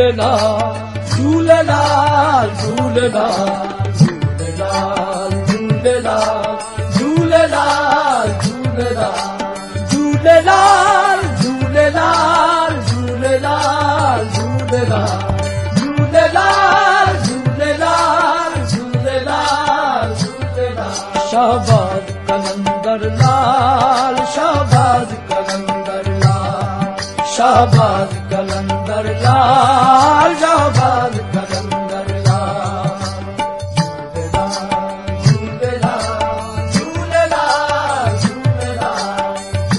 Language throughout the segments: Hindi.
झूलेलाल झूलेलाल झूलेलाल झूलेलाल झूलेलाल झूलेलाल झूलेलाल झूलेलाल झूलेलाल झूलेलाल झूलेलाल झूलेलाल झूलेलाल झूलेलाल शाहबाज कलंदर लाल शाहबाज कलंदर लाल शाहबाज कलंदर लाल शाहबाज कलंदर लाल झूलेलाल झूलेलाल झूलेलाल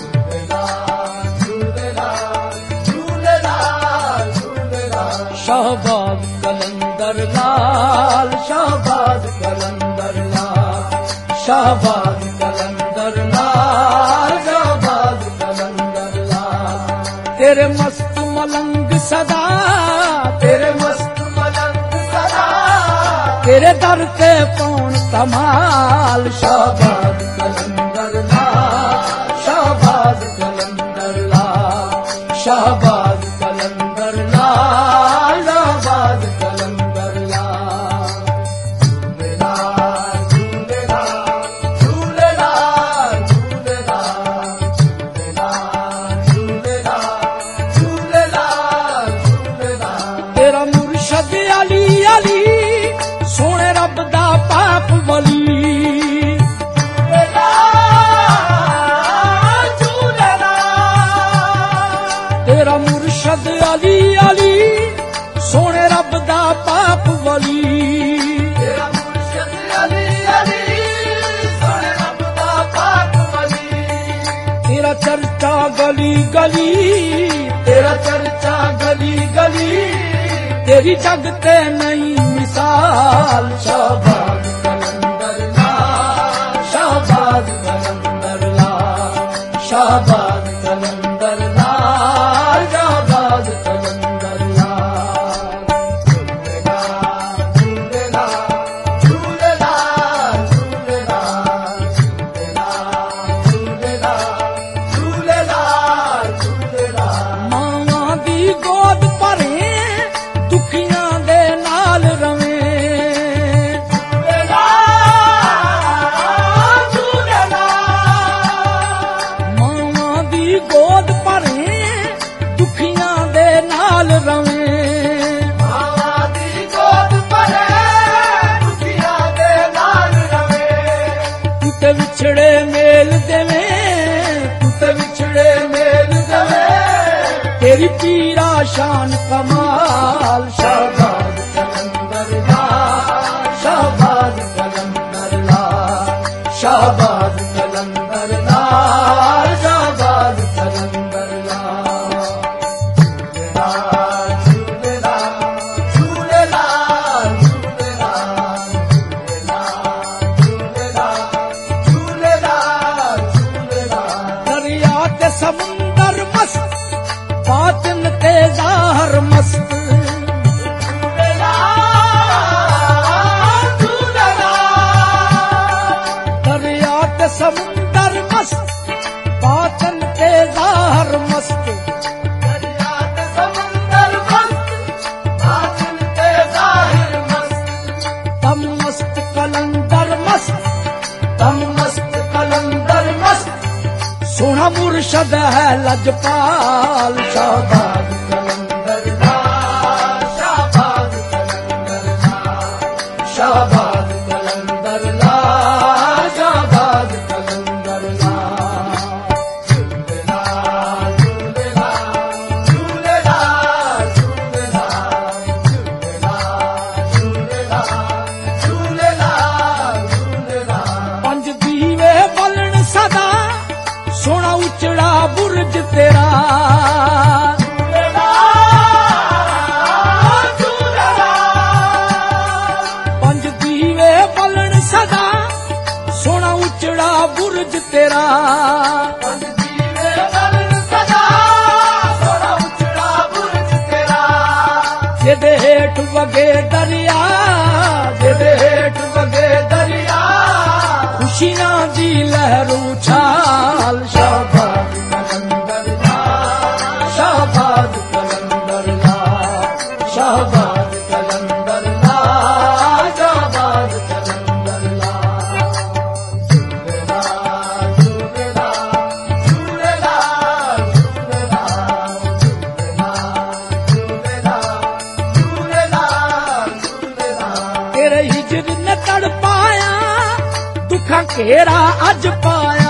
झूलेलाल झूलेलाल झूलेलाल शाहबाज कलंदर लाल शाहबाज कलंदर लाल शाहबाज कलंदर लाल शाहबाज कलंदर लाल तेरे मस्त मलंग सदा तेरे मस्त मलंग सदा तेरे दर के पौन कमाल शाहबाज कलंदर लाल शाहबाज कलंदर लाल शाहबाज कलंदर लाल शाहबाज कलंदर लाल झूलेलाल झूलेलाल झूलेलाल झूलेलाल झूलेलाल झूलेलाल तेरा मुर्शद अली अली सोने रब दा पाक वली तेरा मुर्शद अली अली सोने रब दा पाक वली तेरा मुर्शद अली अली सोने रब दा पाक वली तेरा चर्चा गली गली तेरा चर्चा गली गली तेरी जगते नहीं मिसाल शाहबाज कलंदर लाल शाहबाज कलंदर लाल शाहबाज कलंदर लाल शाहबाज कलंदर लाल झूलेलाल झूलेलाल झूलेलाल झूलेलाल झूलेलाल झूलेलाल मावां दी गोद भरे दुखियां दे नाल रवे मावां दी गोद भरे दुखियां दे नाल रवे मावां दी गोद भरे दुखियां दे नाल रवे तू ते विछड़े मेल देवे तू ते विछड़े मेल देवे तेरी पीरा शान कमाल शाहबाज कलंदर लाल शाहबाज कलंदर लाल शाहबाज कलंदर लाल शाहबाज कलंदर लाल झूलेलाल झूलेलाल झूलेलाल झूलेलाल झूलेलाल झूलेलाल दरिया के समुंदर मस्त बातिन ते ज़ाहिर मस्त दरिया के समुंदर मस्त बातिन ते ज़ाहिर मस्त दरिया के समुंदर मस्त बातिन ते ज़ाहिर मस्त तम मस्त कलंदर मस्त तम मस्त कलंदर मस्त सोना मुर्शद है लजपाल शाहबाज कलंदर लाल शाहबाज कलंदर लाल शाहबाज कलंदर लाल शाहबाज कलंदर लाल झूलेलाल झूलेलाल झूलेलाल झूलेलाल झूलेलाल झूलेलाल झूलेलाल पंज दीवे बलन सदा सोना उचड़ा बुर्ज तेरा पंज दीवे बलन सदा सोना उचड़ा बुर्ज तेरा पंज दीवे बलन सदा सोना उचड़ा बुर्ज तेरा जेदे हेठ वगे दरिया जेदे हेठ वगे दरिया खुशियां दी लहरू छाल शाहबाज कलंदर लाल शाहबाज कलंदर लाल हिजर न तड़ पाया दुखा घेरा अज पाया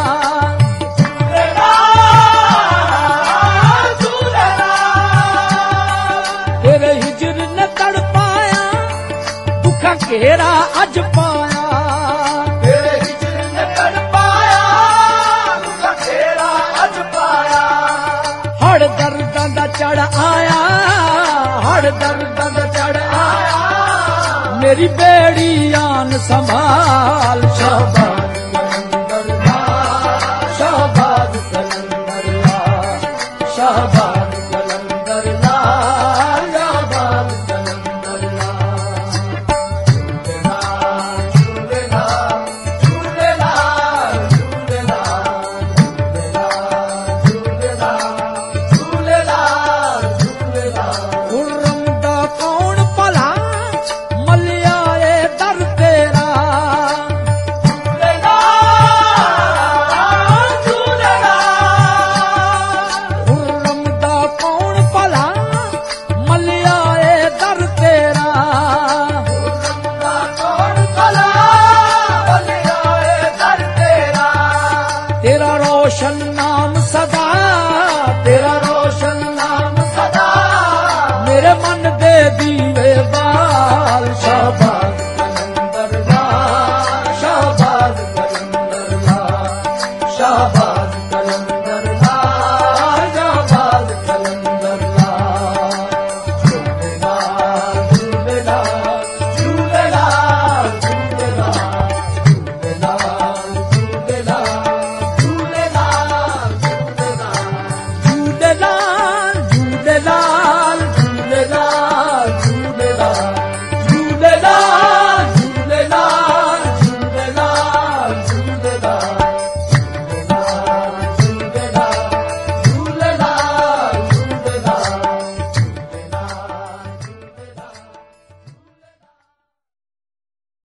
तेरे हिजर न तड़ पाया दुखा घेरा अज पाया तेरे हिजर न तड़ पाया दुखा घेरा अज पाया हड़ दर्दां दा चढ़ आया हड़ दर्दां दा चढ़ आया मेरी बेड़ी आन संभाल शाबाश